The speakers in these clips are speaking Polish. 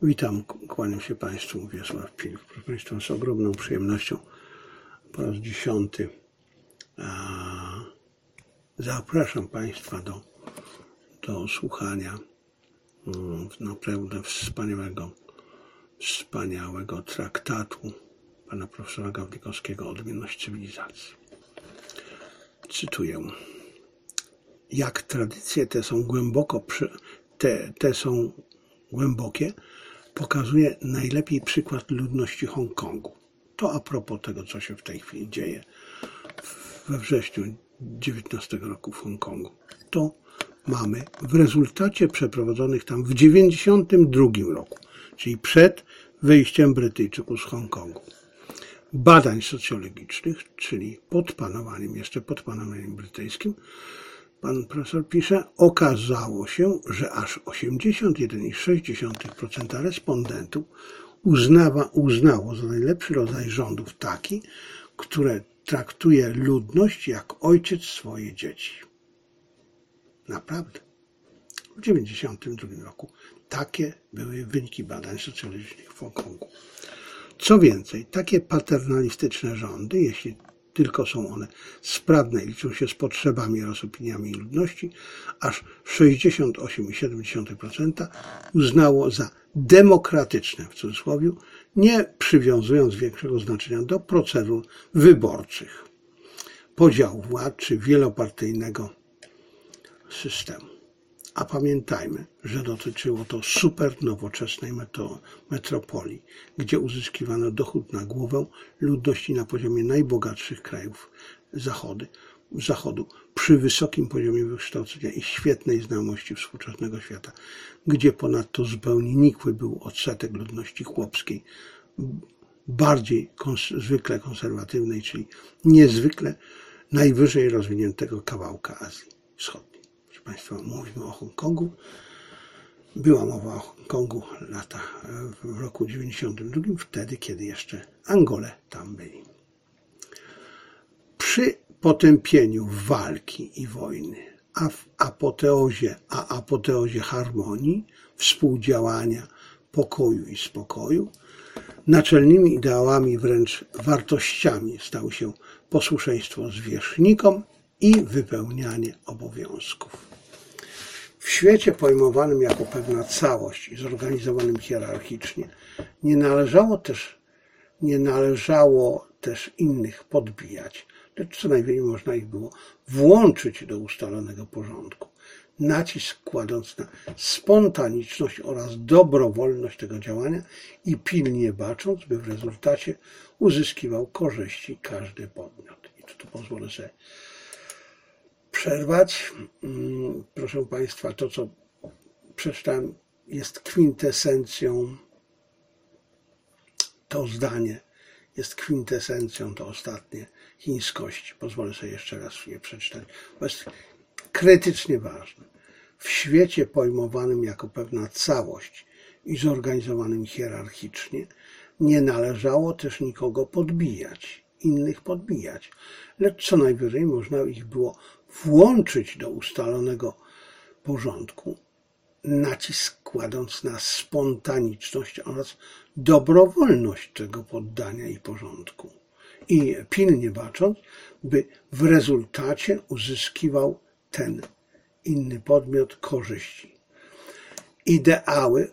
Witam, kłaniam się Państwu, Wiesław Pilch. Proszę Państwa, z ogromną przyjemnością po raz 10 zapraszam Państwa do słuchania naprawdę wspaniałego traktatu pana profesora Gawlikowskiego Odmienność cywilizacji. Cytuję. Jak tradycje te są głębokie, pokazuje najlepiej przykład ludności Hongkongu. To a propos tego, co się w tej chwili dzieje we wrześniu 2019 roku w Hongkongu. To mamy w rezultacie przeprowadzonych tam w 1992 roku, czyli przed wyjściem Brytyjczyków z Hongkongu, badań socjologicznych, czyli jeszcze pod panowaniem brytyjskim. Pan profesor pisze, okazało się, że aż 81,6% respondentów uznało za najlepszy rodzaj rządów taki, które traktuje ludność jak ojciec swoje dzieci. Naprawdę. W 1992 roku takie były wyniki badań socjologicznych w Hongkongu. Co więcej, takie paternalistyczne rządy, jeśli tylko są one sprawne i liczą się z potrzebami oraz opiniami ludności, aż 68,7% uznało za demokratyczne, w cudzysłowie, nie przywiązując większego znaczenia do procedur wyborczych, podziału władz czy wielopartyjnego systemu. A pamiętajmy, że dotyczyło to super nowoczesnej metropolii, gdzie uzyskiwano dochód na głowę ludności na poziomie najbogatszych krajów Zachodu, przy wysokim poziomie wykształcenia i świetnej znajomości współczesnego świata, gdzie ponadto zupełnie nikły był odsetek ludności chłopskiej, zwykle konserwatywnej, czyli niezwykle najwyżej rozwiniętego kawałka Azji Wschodniej. Proszę Państwa, mówimy o Hongkongu. Była mowa o Hongkongu w roku 1992, wtedy, kiedy jeszcze Angole tam byli. Przy potępieniu walki i wojny, a w apoteozie harmonii, współdziałania, pokoju i spokoju, naczelnymi ideałami, wręcz wartościami stały się posłuszeństwo zwierzchnikom i wypełnianie obowiązków. W świecie pojmowanym jako pewna całość i zorganizowanym hierarchicznie nie należało też innych podbijać, lecz co najmniej można ich było włączyć do ustalonego porządku, nacisk kładąc na spontaniczność oraz dobrowolność tego działania i pilnie bacząc, by w rezultacie uzyskiwał korzyści każdy podmiot. I tu pozwolę sobie przerwać. Proszę Państwa, to co przeczytałem jest kwintesencją, to zdanie jest kwintesencją, to ostatnie, chińskości. Pozwolę sobie jeszcze raz je przeczytać, bo jest krytycznie ważne. W świecie pojmowanym jako pewna całość i zorganizowanym hierarchicznie nie należało też nikogo innych podbijać, lecz co najwyżej można ich było włączyć do ustalonego porządku, nacisk kładąc na spontaniczność oraz dobrowolność tego poddania i porządku i pilnie bacząc, by w rezultacie uzyskiwał ten inny podmiot korzyści. Ideały,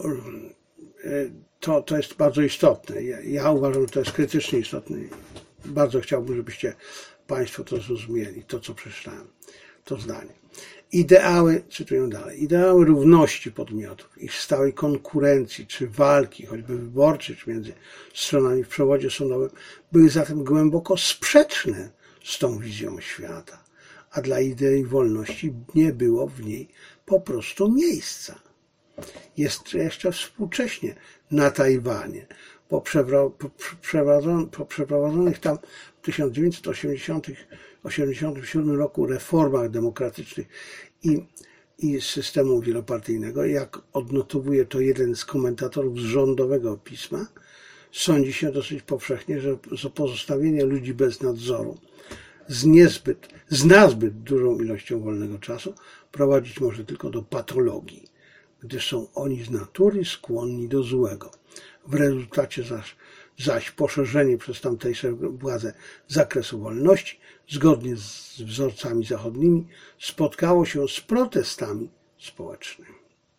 to jest bardzo istotne. Ja uważam, że to jest krytycznie istotne. Bardzo chciałbym, żebyście Państwo to zrozumieli, to co przeczytałem, to zdanie. Ideały, cytuję dalej, ideały równości podmiotów, ich stałej konkurencji czy walki, choćby wyborczej, czy między stronami w przewodzie sądowym, były zatem głęboko sprzeczne z tą wizją świata, a dla idei wolności nie było w niej po prostu miejsca. Jest jeszcze współcześnie na Tajwanie, po przeprowadzonych tam w 1987 roku reformach demokratycznych i systemu wielopartyjnego, jak odnotowuje to jeden z komentatorów z rządowego pisma, sądzi się dosyć powszechnie, że pozostawienie ludzi bez nadzoru z nazbyt dużą ilością wolnego czasu prowadzić może tylko do patologii, gdyż są oni z natury skłonni do złego. W rezultacie zaś poszerzenie przez tamtejsze władze zakresu wolności, zgodnie z wzorcami zachodnimi, spotkało się z protestami społecznymi.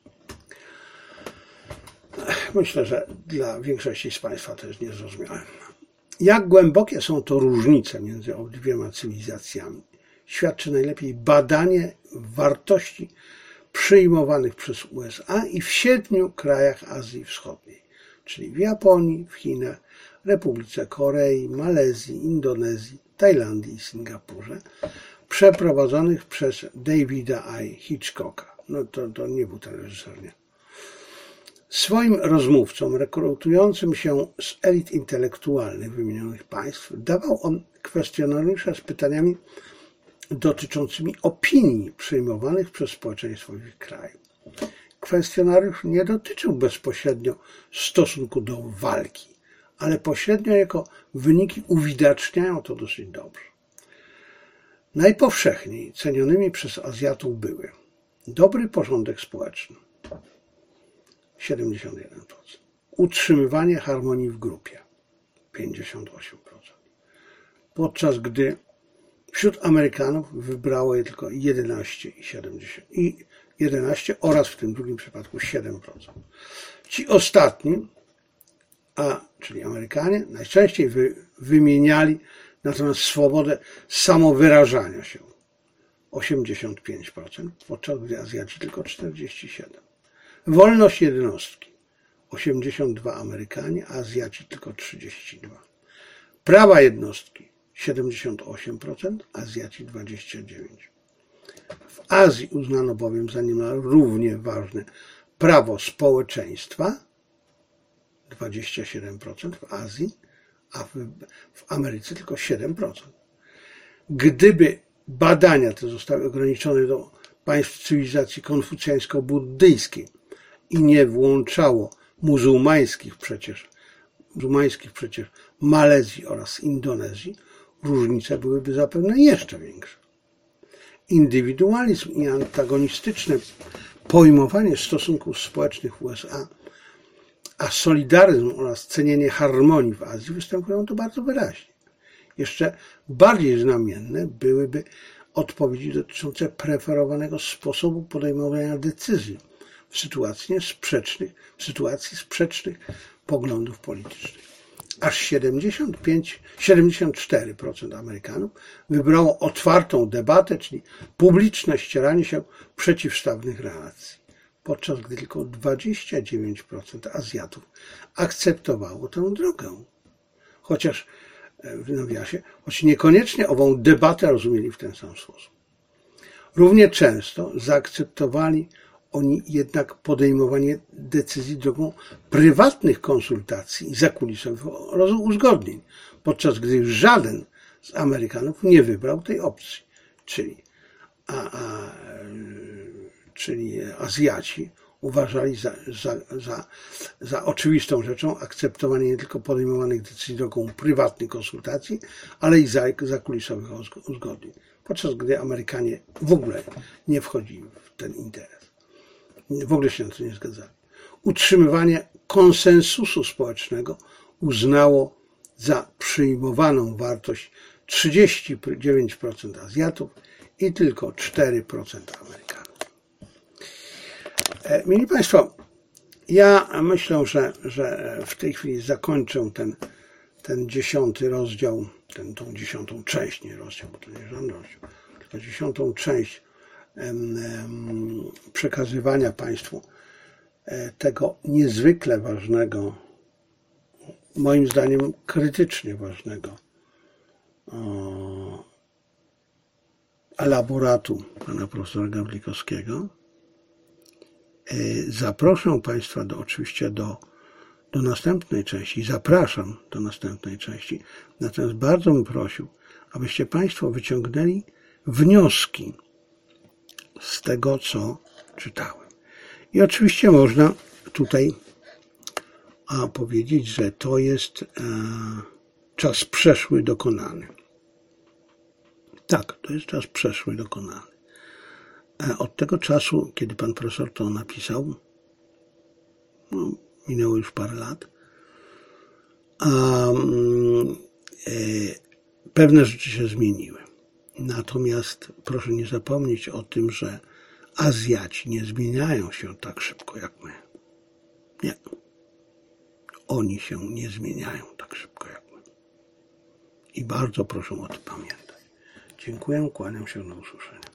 Myślę, że dla większości z Państwa to jest niezrozumiałe. Jak głębokie są to różnice między obydwiema cywilizacjami, świadczy najlepiej badanie wartości przyjmowanych przez USA i w 7 krajach Azji Wschodniej, czyli w Japonii, w Chinach, Republice Korei, Malezji, Indonezji, Tajlandii i Singapurze, przeprowadzonych przez Davida I. Hitchcocka. No to nie był ten reżyser, nie. Swoim rozmówcom rekrutującym się z elit intelektualnych wymienionych państw dawał on kwestionariusze z pytaniami dotyczącymi opinii przyjmowanych przez społeczeństwo w ich kraju. Kwestionariusz nie dotyczył bezpośrednio stosunku do walki, ale pośrednio jako wyniki uwidaczniają to dosyć dobrze. Najpowszechniej cenionymi przez Azjatów były dobry porządek społeczny, 71%, utrzymywanie harmonii w grupie, 58%, podczas gdy wśród Amerykanów wybrało je tylko 11 oraz w tym drugim przypadku 7%. Ci ostatni, czyli Amerykanie, najczęściej wymieniali natomiast swobodę samowyrażania się, 85%, podczas gdy Azjaci tylko 47%. Wolność jednostki, 82 Amerykanie, a Azjaci tylko 32%. Prawa jednostki, 78%, Azjaci 29%. W Azji uznano bowiem za niemal równie ważne prawo społeczeństwa, 27% w Azji, a w Ameryce tylko 7%. Gdyby badania te zostały ograniczone do państw cywilizacji konfucjańsko-buddyjskiej i nie włączało muzułmańskich przecież Malezji oraz Indonezji, różnice byłyby zapewne jeszcze większe. Indywidualizm i antagonistyczne pojmowanie stosunków społecznych w USA, a solidaryzm oraz cenienie harmonii w Azji występują tu bardzo wyraźnie. Jeszcze bardziej znamienne byłyby odpowiedzi dotyczące preferowanego sposobu podejmowania decyzji w sytuacji sprzecznych poglądów politycznych. Aż 74% Amerykanów wybrało otwartą debatę, czyli publiczne ścieranie się przeciwstawnych relacji, podczas gdy tylko 29% Azjatów akceptowało tę drogę. Chociaż, w nawiasie, choć niekoniecznie ową debatę rozumieli w ten sam sposób. Równie często zaakceptowali oni jednak podejmowanie decyzji drogą prywatnych konsultacji i zakulisowych uzgodnień, podczas gdy żaden z Amerykanów nie wybrał tej opcji, czyli Azjaci uważali za oczywistą rzeczą akceptowanie nie tylko podejmowanych decyzji drogą prywatnych konsultacji, ale i zakulisowych uzgodnień, podczas gdy Amerykanie w ogóle nie wchodzili w ten interes. W ogóle się na to nie zgadzali. Utrzymywanie konsensusu społecznego uznało za przyjmowaną wartość 39% Azjatów i tylko 4% Amerykanów. Mili Państwo, ja myślę, że w tej chwili zakończę ten 10. rozdział, tą 10. część, nie rozdział, bo to nie żaden rozdział, tylko 10. część przekazywania Państwu tego niezwykle ważnego, moim zdaniem krytycznie ważnego elaboratu pana profesora Gawlikowskiego. Zaproszę Państwa oczywiście do następnej części. Zapraszam do następnej części. Natomiast bardzo bym prosił, abyście Państwo wyciągnęli wnioski z tego, co czytałem. I oczywiście można tutaj powiedzieć, że to jest czas przeszły dokonany. Tak, to jest czas przeszły dokonany. Od tego czasu, kiedy pan profesor to napisał, No, minęło już parę lat. Pewne rzeczy się zmieniły. Natomiast proszę nie zapomnieć o tym, że Azjaci nie zmieniają się tak szybko jak my. Nie. Oni się nie zmieniają tak szybko jak my. I bardzo proszę o to pamiętać. Dziękuję, kłaniam się, na usłyszenie.